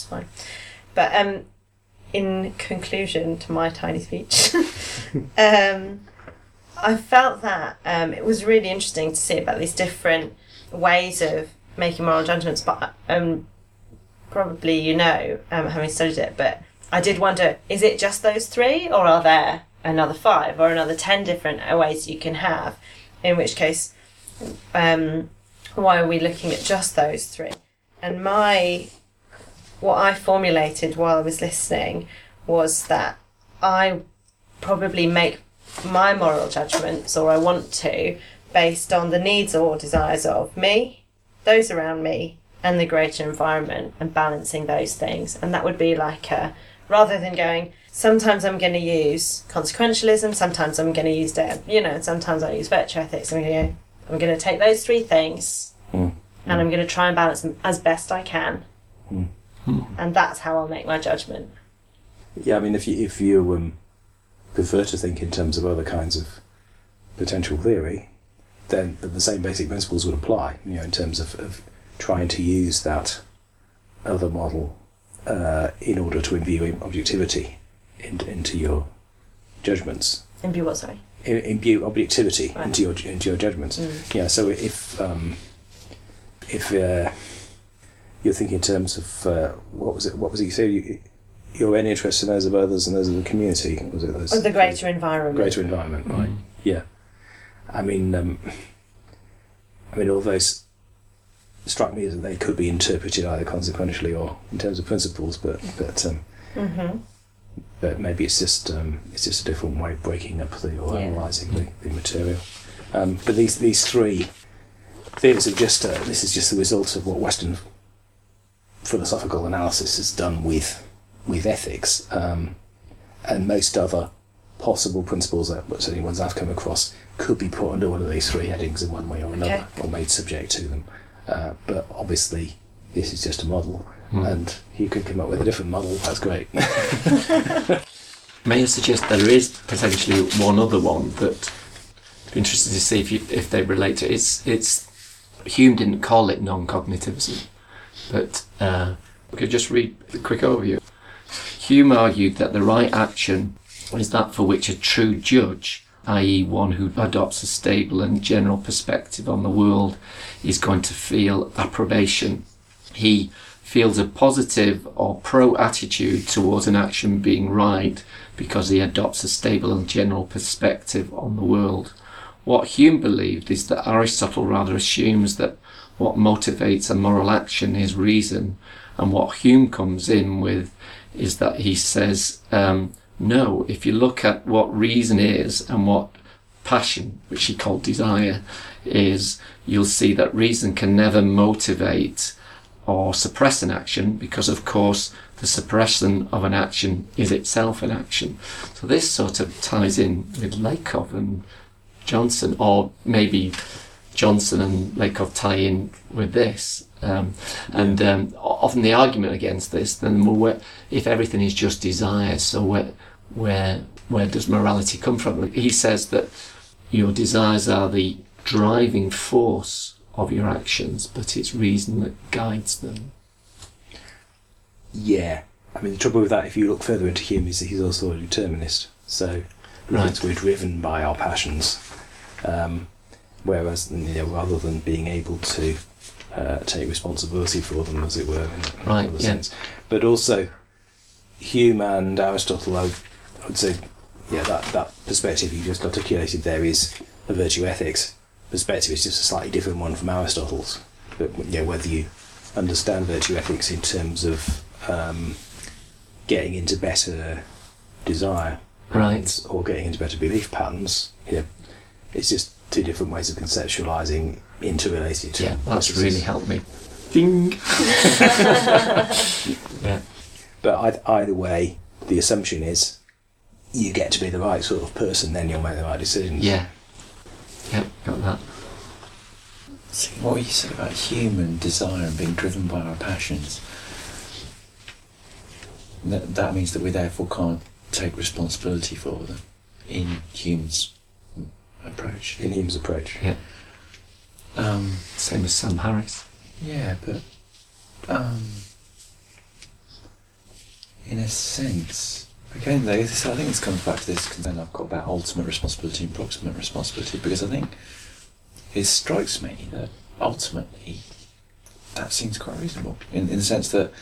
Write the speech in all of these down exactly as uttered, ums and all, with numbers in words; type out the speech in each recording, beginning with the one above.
is fine. But um, in conclusion to my tiny speech, um, I felt that um, it was really interesting to see about these different ways of making moral judgments, but um, probably you know, um, having studied it, but I did wonder, is it just those three, or are there another five or another ten different ways you can have? In which case, um, why are we looking at just those three? And my, what I formulated while I was listening was that I probably make my moral judgments, or I want to, based on the needs or desires of me, those around me, and the greater environment, and balancing those things. And that would be like a, rather than going, sometimes I'm going to use consequentialism, sometimes I'm going to use, you know, sometimes I use virtue ethics. I'm going to, I'm going to take those three things mm. and I'm going to try and balance them as best I can. Mm. Mm. And that's how I'll make my judgment. Yeah, I mean, if you, if you um, prefer to think in terms of other kinds of potential theory, then the same basic principles would apply, you know, in terms of, of trying to use that other model uh, in order to imbue objectivity in, into your judgments. Imbue what, sorry? In, imbue objectivity right. into your into your judgments. Mm. Yeah. So if um, if uh, you're thinking in terms of uh, what was it? What was it you said? You, your own interests and those of others and those of the community. Was it those? Or the greater environment. Greater environment, right? Mm. Yeah. I mean, um, I mean, all those strike me as that they could be interpreted either consequentially or in terms of principles, but but um, mm-hmm. but maybe it's just um, it's just a different way of breaking up the or yeah. analysing the, the material. Um, but these these three theories are just uh, this is just the result of what Western philosophical analysis has done with with ethics, um, and most other possible principles that certainly ones I've come across could be put under one of these three headings in one way or another, okay. or made subject to them. Uh, but obviously, this is just a model, mm. and you can come up with a different model. That's great. May I suggest there is potentially one other one that I'd be interested to see if you, if they relate to it. It's it's Hume didn't call it non-cognitivism, but uh, we could just read a quick overview. Hume argued that the right action is that for which a true judge, that is one who adopts a stable and general perspective on the world, is going to feel approbation. He feels a positive or pro attitude towards an action being right because he adopts a stable and general perspective on the world. What Hume believed is that Aristotle rather assumes that what motivates a moral action is reason, and what Hume comes in with is that he says, um, no, if you look at what reason is and what passion, which he called desire, is, you'll see that reason can never motivate or suppress an action, because of course the suppression of an action is itself an action. So this sort of ties in with Lakoff and Johnson, or maybe Johnson and Lakoff tie in with this. Um, and um, often the argument against this, then well, where, if everything is just desire, so where where where does morality come from? He says that your desires are the driving force of your actions, but it's reason that guides them. Yeah, I mean the trouble with that, if you look further into Hume, is that he's also a determinist. So right. we're driven by our passions, um, whereas you know, rather than being able to uh, take responsibility for them, as it were, in right, another yeah. sense. But also Hume and Aristotle, I would say, yeah, that, that perspective you just articulated there is a virtue ethics perspective. It's just a slightly different one from Aristotle's. But yeah, whether you understand virtue ethics in terms of um, getting into better desire, right, or getting into better belief patterns, you know, it's just two different ways of conceptualising interrelated. Yeah, that's processes. really helped me. Ding. Yeah. But either way, the assumption is you get to be the right sort of person, then you'll make the right decisions. Yeah. Yep, got that. See, what you said about human desire and being driven by our passions, that, that means that we therefore can't take responsibility for them in Hume's approach. In Hume's approach. Yeah. Um, Same as Sam Harris. Yeah, but um, in a sense, again, though, this, I think this comes back to this concern I've got about ultimate responsibility and proximate responsibility, because I think it strikes me that ultimately that seems quite reasonable in, in the sense that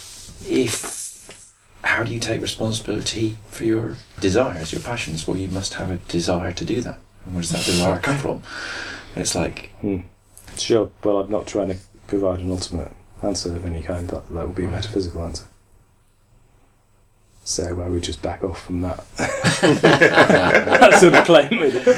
if how do you take responsibility for your desires, your passions? Well, you must have a desire to do that. And where does that desire come from? And it's like, hmm. Sure. Well, I'm not trying to provide an ultimate answer of any kind. That that would be a metaphysical answer. So I would just back off from that. That sort of claim.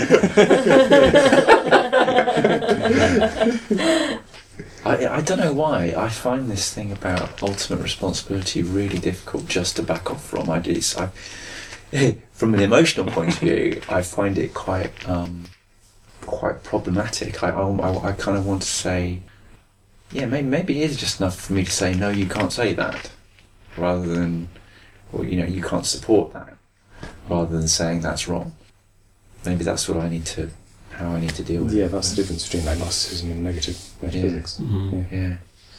I, I don't know why. I find this thing about ultimate responsibility really difficult just to back off from. I just, I, from an emotional point of view, I find it quite um, quite problematic. I, I, I kind of want to say, yeah, maybe, maybe it is just enough for me to say, no, you can't say that, rather than, or, you know, you can't support that, rather than saying that's wrong. Maybe that's what I need to, how I need to deal with yeah, it. that's the difference between agnosticism and negative metaphysics. Yeah. Mm-hmm. Yeah.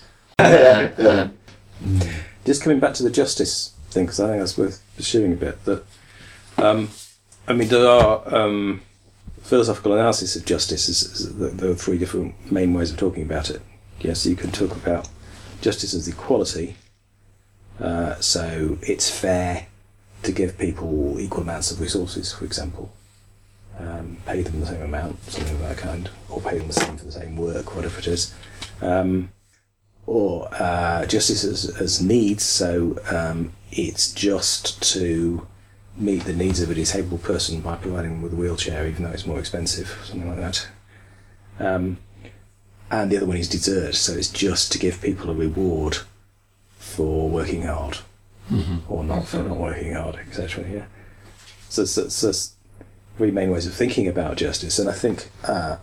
Uh, uh, Just coming back to the justice thing, because I think that's worth pursuing a bit. That, um, I mean, there are um, philosophical analysis of justice. Is, is, there are three different main ways of talking about it. Yes, you can talk about justice as equality. Uh, so it's fair to give people equal amounts of resources, for example. Um, pay them the same amount, something of that kind, or pay them the same for the same work, whatever it is. Um, or uh, justice as, as needs, so um, it's just to meet the needs of a disabled person by providing them with a wheelchair, even though it's more expensive, something like that. Um, and the other one is desert, so it's just to give people a reward for working hard, mm-hmm. or not for not working hard, et cetera. Yeah. So, so, so it's three main ways of thinking about justice, and I think uh,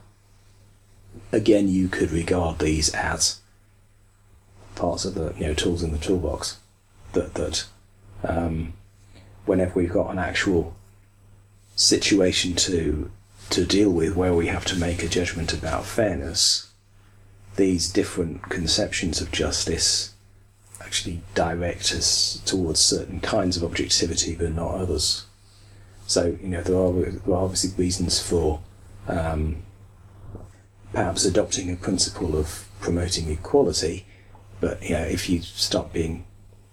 again you could regard these as parts of the, you know, tools in the toolbox. That that um, whenever we've got an actual situation to to deal with where we have to make a judgment about fairness, these different conceptions of justice actually direct us towards certain kinds of objectivity, but not others. So, you know, there are, there are obviously reasons for um, perhaps adopting a principle of promoting equality, but, you know, if you start being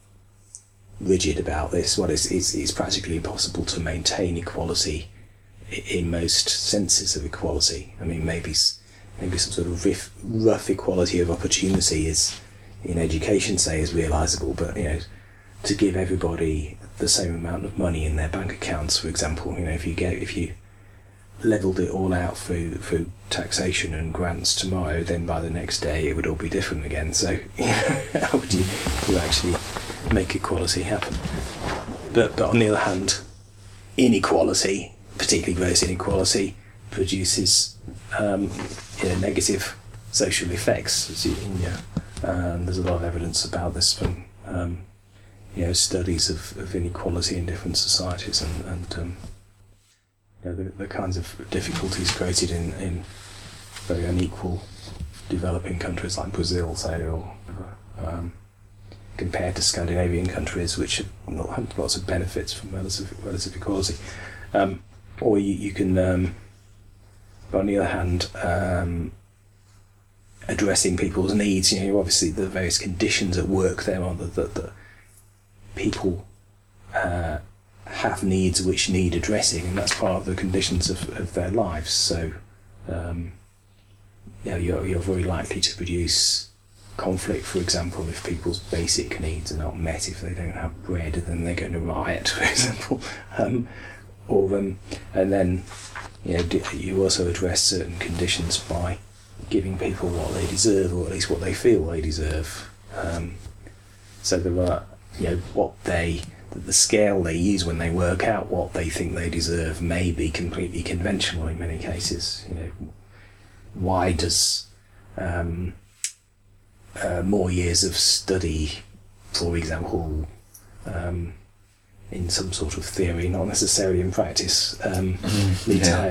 rigid about this, well, it's, it's, it's practically impossible to maintain equality in most senses of equality. I mean, maybe maybe some sort of rough, rough equality of opportunity is, in education, say, is realisable, but, you know, to give everybody the same amount of money in their bank accounts, for example, you know, if you get if you levelled it all out through through taxation and grants tomorrow, then by the next day it would all be different again. So, you know, how would you, you actually make equality happen? But but on the other hand, inequality, particularly gross inequality, produces um, you know, negative social effects. As you, you know, and there's a lot of evidence about this from um, you know, studies of, of inequality in different societies, and, and um, you know, the, the kinds of difficulties created in, in very unequal developing countries like Brazil, say, or um, compared to Scandinavian countries, which have not had lots of benefits from relative relative equality. Um, or you, you can, um, but on the other hand, um, addressing people's needs. You know, obviously the various conditions at work there are that the, the people uh, have needs which need addressing, and that's part of the conditions of, of their lives. So, um, you know, you're, you're very likely to produce conflict, for example, if people's basic needs are not met. If they don't have bread, then they're going to riot, for example. Um, or um, and then, you know, you also address certain conditions by giving people what they deserve, or at least what they feel they deserve. Um, so there are, you know, what they, the scale they use when they work out what they think they deserve may be completely conventional in many cases. You know, why does um, uh, more years of study, for example, um, in some sort of theory, not necessarily in practice, um, mm, lead yeah. to higher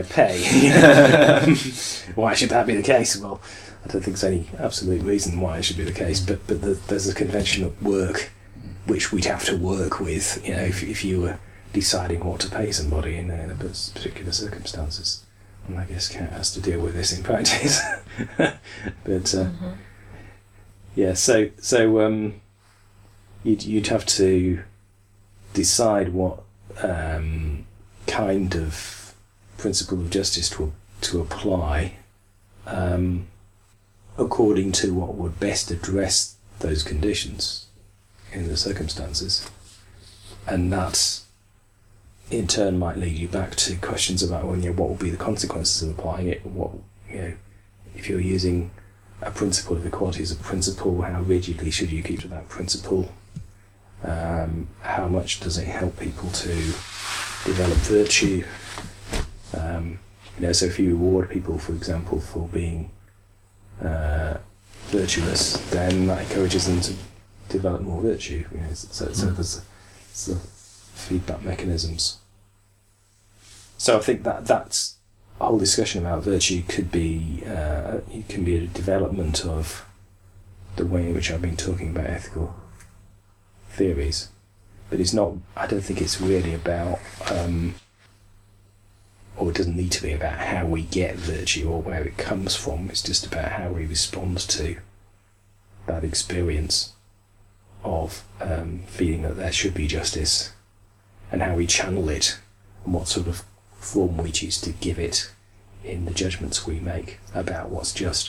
pay? um, why should that be the case? Well, I don't think there's any absolute reason why it should be the case, but but the, there's a convention at work which we'd have to work with, you know, if, if you were deciding what to pay somebody in, in a particular circumstances. And I guess Kat has to deal with this in practice. but uh, mm-hmm. yeah, so so um, you'd you'd have to decide what um, kind of principle of justice to to apply um, according to what would best address those conditions in the circumstances, and that in turn might lead you back to questions about, well, you know, what will be the consequences of applying it. What, you know, if you're using a principle of equality as a principle, how rigidly should you keep to that principle? Um, how much does it help people to develop virtue? Um, you know, so if you reward people, for example, for being uh, virtuous, then that encourages them to develop more virtue. You know, so, so there's, there's feedback mechanisms. So I think that that's a whole discussion about virtue could be uh, it can be a development of the way in which I've been talking about ethical theories, but it's not. I don't think it's really about, um, or it doesn't need to be about how we get virtue or where it comes from. It's just about how we respond to that experience of um, feeling that there should be justice, and how we channel it, and what sort of form we choose to give it in the judgments we make about what's just.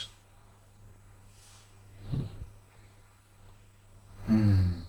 Mm.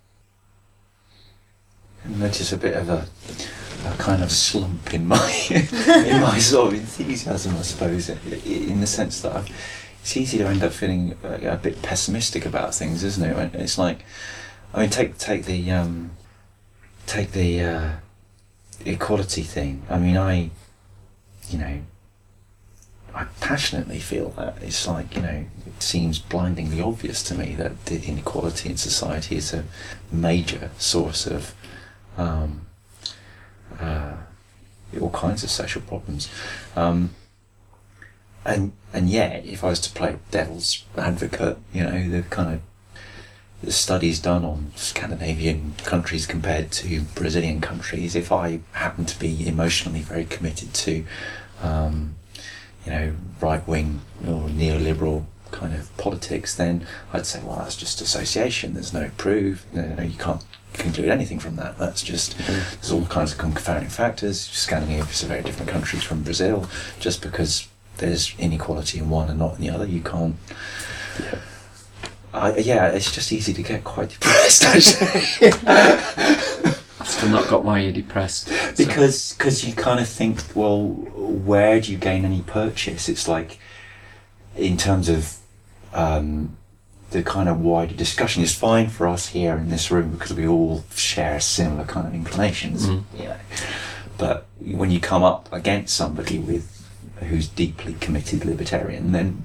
I notice a bit of a, a kind of slump in my in my sort of enthusiasm, I suppose, in the sense that I've, it's easy to end up feeling a, a bit pessimistic about things, isn't it? It's like, I mean, take take the um, take the uh, equality thing. I mean, I, you know, I passionately feel that. It's like, you know, it seems blindingly obvious to me that the inequality in society is a major source of um, uh, all kinds of social problems. Um, and and yet, if I was to play devil's advocate, you know, the kind of the studies done on Scandinavian countries compared to Brazilian countries, if I happen to be emotionally very committed to, um, you know, right-wing or neoliberal kind of politics, then I'd say, well, that's just association. There's no proof. You know, you can't conclude anything from that. That's just, there's all kinds of confounding factors. Scandinavia is a very different country from Brazil. Just because there's inequality in one and not in the other, you can't. Yeah. I, yeah, it's just easy to get quite depressed, actually. I've still not got why you're depressed. So. Because cause you kind of think, well, where do you gain any purchase? It's like, in terms of um, the kind of wider discussion, it's fine for us here in this room because we all share similar kind of inclinations. Mm. You know. But when you come up against somebody with who's deeply committed libertarian, then...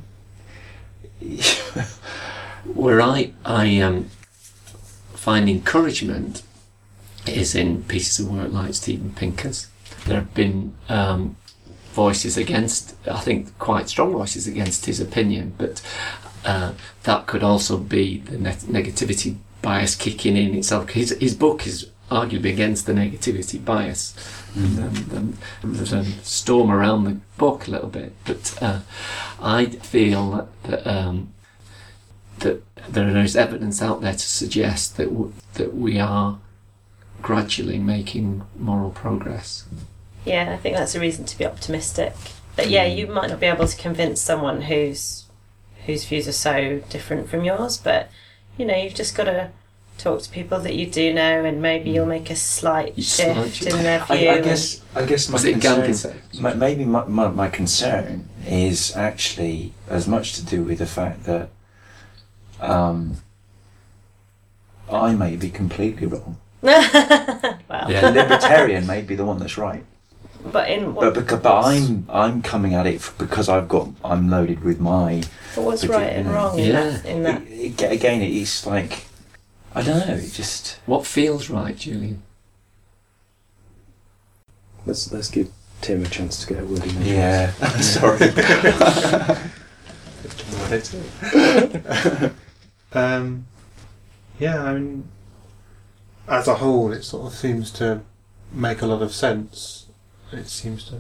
Where I, I um, find encouragement is in pieces of work like Steven Pinker's. There have been um, voices against, I think quite strong voices against his opinion, but uh, that could also be the ne- negativity bias kicking in itself. His, his book is arguably against the negativity bias. Mm-hmm. And, um, there's a storm around the book a little bit, but uh, I feel that, that um, that there is evidence out there to suggest that w- that we are gradually making moral progress. Yeah, I think that's a reason to be optimistic. But yeah, you might not be able to convince someone whose whose views are so different from yours, but you know, you've just got to talk to people that you do know, and maybe you'll make a slight You shift slight- in their view. I, I guess I guess my Was it concern, Gandhi said? my, maybe my, my, my concern is actually as much to do with the fact that um, I may be completely wrong. well, Yeah. The libertarian may be the one that's right. but in what, But because, but I'm I'm coming at it because I've got I'm loaded with my. but what's but right you and know, wrong in Yeah. that? In that? It, it, again, it's like I don't know. It just What feels right, Julian? Let's let's give Tim a chance to get a word in. yeah. Sorry. um, yeah, I mean, as a whole, it sort of seems to make a lot of sense. It seems to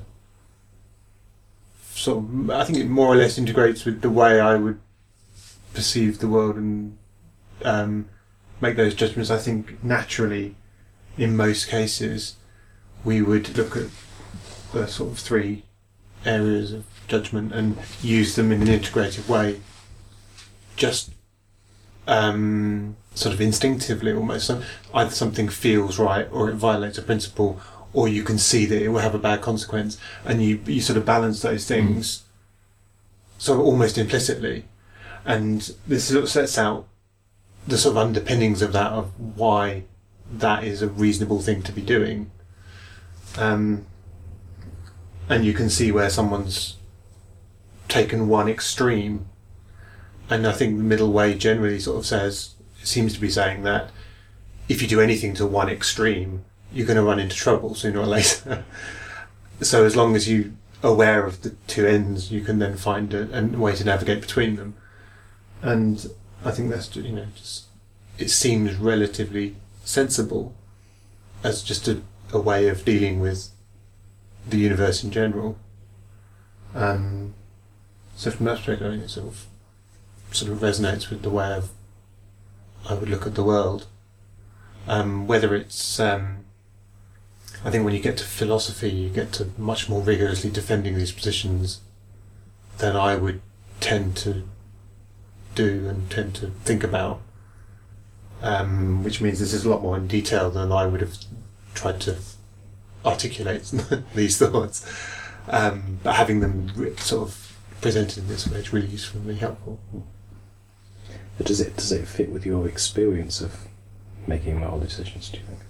sort of, I think it more or less integrates with the way I would perceive the world and um, make those judgments. I think naturally, in most cases, we would look at the sort of three areas of judgment and use them in an integrated way, just um, sort of instinctively almost. So either something feels right or it violates a principle, or you can see that it will have a bad consequence, and you, you sort of balance those things mm. sort of almost implicitly. And this sort of sets out the sort of underpinnings of that, of why that is a reasonable thing to be doing. Um, and you can see where someone's taken one extreme, and I think the middle way generally sort of says, seems to be saying that if you do anything to one extreme, you're going to run into trouble sooner or later. So as long as you're aware of the two ends, you can then find a, a way to navigate between them. And I think that's, you know, just, it seems relatively sensible as just a, a way of dealing with the universe in general. Um, so from that perspective, I think it sort of, sort of resonates with the way of, I would look at the world. Um, whether it's, um, I think when you get to philosophy, you get to much more rigorously defending these positions than I would tend to do and tend to think about, um, which means this is a lot more in detail than I would have tried to articulate these thoughts. Um, but having them sort of presented in this way is really useful and really helpful. But does it does it fit with your experience of making moral decisions, do you think?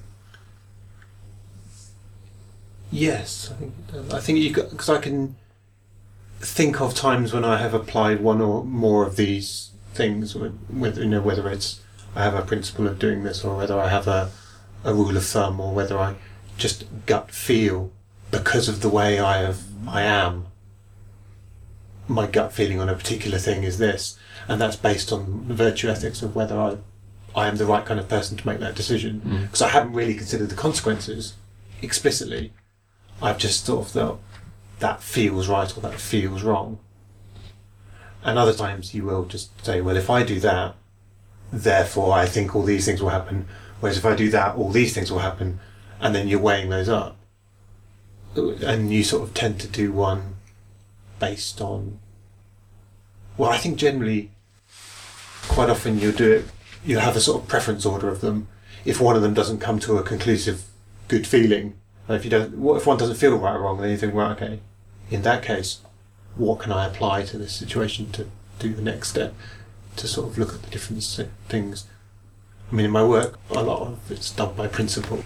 Yes, I think it does. I think you because I can think of times when I have applied one or more of these things, whether you know whether it's I have a principle of doing this, or whether I have a a rule of thumb, or whether I just gut feel because of the way I have I am. My gut feeling on a particular thing is this, and that's based on the virtue ethics of whether I I am the right kind of person to make that decision. Because mm. I haven't really considered the consequences explicitly. I've just sort of thought that feels right or that feels wrong. And other times you will just say, well, if I do that, therefore I think all these things will happen. Whereas if I do that, all these things will happen. And then you're weighing those up. And you sort of tend to do one based on... Well, I think generally, quite often you'll do it, you'll have a sort of preference order of them. If one of them doesn't come to a conclusive good feeling, if you don't, what if one doesn't feel right or wrong, then you think, well, okay, in that case, what can I apply to this situation to do the next step, to sort of look at the different things. I mean, in my work, a lot of it's done by principle,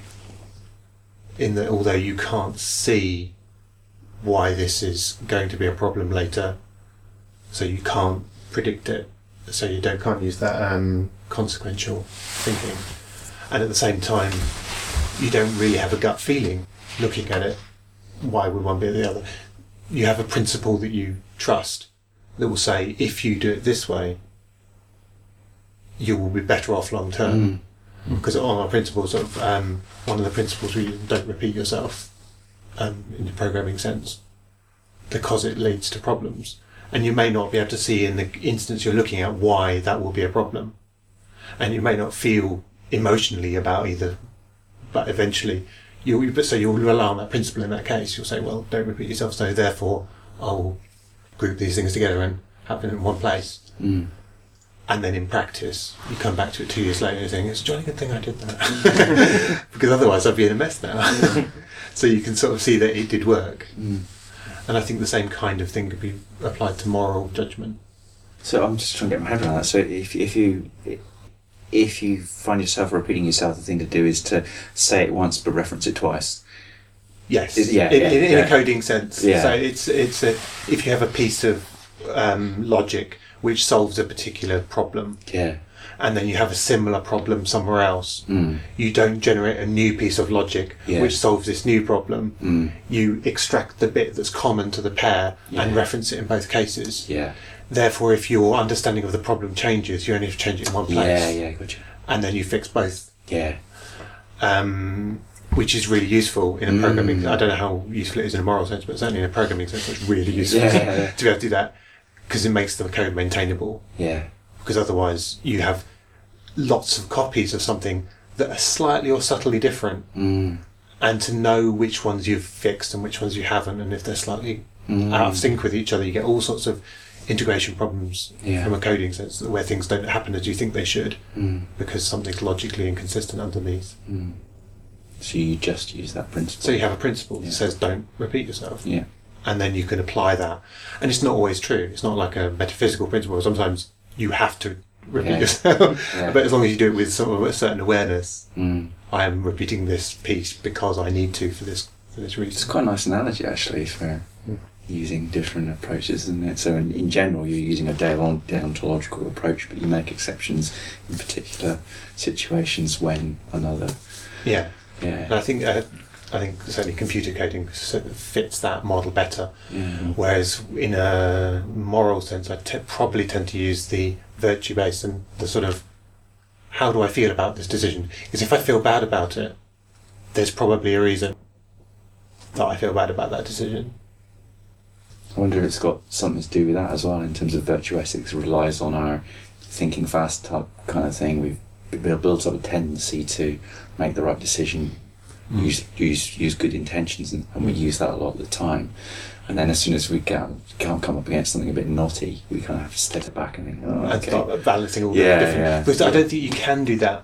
in that although you can't see why this is going to be a problem later, so you can't predict it, so you don't can't use that um, consequential thinking, and at the same time, you don't really have a gut feeling looking at it. Why would one be the other? You have a principle that you trust that will say, if you do it this way, you will be better off long term. Mm. Because on our principles of um, one of the principles we don't repeat yourself um, in the programming sense, because it leads to problems, and you may not be able to see in the instance you're looking at why that will be a problem, and you may not feel emotionally about either. But eventually, you so you'll rely on that principle in that case. You'll say, well, don't repeat yourself, so therefore I'll group these things together and have them in one place. Mm. And then in practice, you come back to it two years later and you think, it's a jolly good thing I did that. Because otherwise I'd be in a mess now. So you can sort of see that it did work. Mm. And I think the same kind of thing could be applied to moral judgment. So I'm just trying to get my head around that. So if if you... if you find yourself repeating yourself, the thing to do is to say it once but reference it twice. Yes, Is, yeah, in, yeah, in, in yeah. a coding sense. Yeah. So it's it's a, if you have a piece of um, logic which solves a particular problem, Yeah. and then you have a similar problem somewhere else, Mm. you don't generate a new piece of logic Yeah. which solves this new problem. Mm. You extract the bit that's common to the pair and Yeah. reference it in both cases. Yeah. Therefore, if your understanding of the problem changes, you only have to change it in one place. Yeah, yeah, gotcha. And then you fix both. Yeah. um, which is really useful in a Mm. programming. I don't know how useful it is in a moral sense, but certainly in a programming sense, it's really useful Yeah. to be able to do that because it makes the code maintainable. Yeah. Because otherwise, you have lots of copies of something that are slightly or subtly different, Mm. and to know which ones you've fixed and which ones you haven't, and if they're slightly Mm. out of sync with each other, you get all sorts of integration problems Yeah. from a coding sense where things don't happen as you think they should Mm. because something's logically inconsistent underneath. Mm. So you just use that principle. So you have a principle Yeah. that says don't repeat yourself, Yeah. and then you can apply that. And it's not always true. It's not like a metaphysical principle. Sometimes you have to repeat Yeah. yourself, Yeah. but as long as you do it with sort of a certain awareness, Mm. I am repeating this piece because I need to for this for this reason. It's quite a nice analogy actually for using different approaches, isn't it? So in, in general, you're using a deont- deontological approach, but you make exceptions in particular situations when another. Yeah. And Yeah. I think uh, I think certainly computer coding sort of fits that model better. Yeah. Whereas in a moral sense, I te- probably tend to use the virtue based and the sort of how do I feel about this decision? Because if I feel bad about it, there's probably a reason that I feel bad about that decision. I wonder if it's got something to do with that as well. In terms of virtue ethics, it relies on our thinking fast type kind of thing. We've it built up a tendency to make the right decision, Mm. use use use good intentions, and, and we use that a lot of the time. And then as soon as we get, can't come up against something a bit naughty, we kind of have to step back and think, oh, And okay. start balancing all Yeah, the different. yeah. Because I don't think you can do that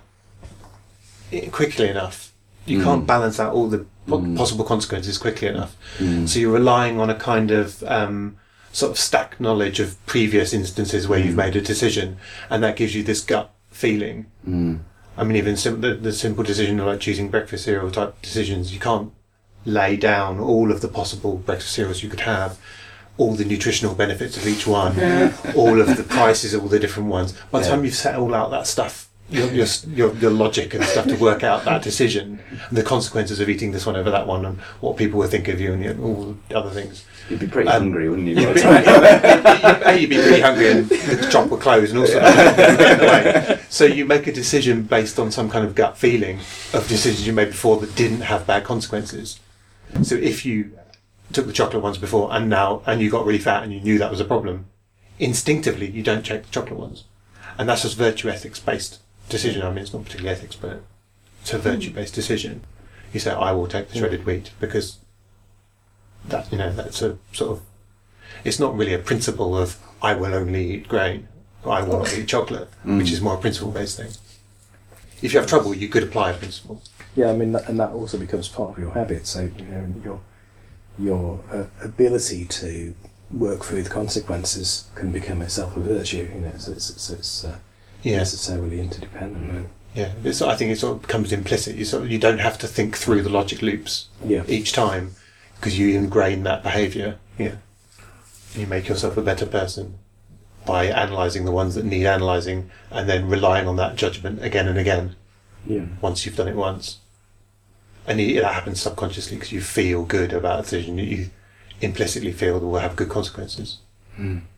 i- quickly enough. You Mm. can't balance out all the po- Mm. possible consequences quickly enough. Mm. So you're relying on a kind of um, sort of stacked knowledge of previous instances where Mm. you've made a decision, and that gives you this gut feeling. Mm. I mean, even sim- the, the simple decision of like choosing breakfast cereal type decisions, you can't lay down all of the possible breakfast cereals you could have, all the nutritional benefits of each one, all of the prices of all the different ones. By the Yeah. time you've set all out that stuff, your, your, your, your logic and stuff to work out that decision, and the consequences of eating this one over that one, and what people will think of you, and you know, all the other things. You'd be pretty Um, hungry, wouldn't you? You'd by be, the time- A, you'd be pretty hungry and the shop would close and all sorts of things. So you make a decision based on some kind of gut feeling of decisions you made before that didn't have bad consequences. So if you took the chocolate ones before and now, and you got really fat and you knew that was a problem, instinctively you don't check the chocolate ones. And that's just virtue ethics based decision. I mean, it's not particularly ethics, but it's a virtue based decision. You say, I will take the shredded wheat because that, you know, that's a sort of, it's not really a principle of I will only eat grain, or I will not eat chocolate, Mm. which is more a principle based thing. If you have trouble, you could apply a principle. Yeah, I mean, that, and that also becomes part of your habit. So you know, your your uh, ability to work through the consequences can become itself a virtue. You know, so it's so it's uh, Yeah. necessarily interdependent. Right? Yeah, it's, I think it sort of becomes implicit. You sort of, you don't have to think through the logic loops Yeah. each time because you ingrain that behaviour. Yeah, you make yourself a better person by analysing the ones that need analysing and then relying on that judgment again and again Yeah. once you've done it once. And you, that happens subconsciously because you feel good about a decision that you implicitly feel that will have good consequences. Mm.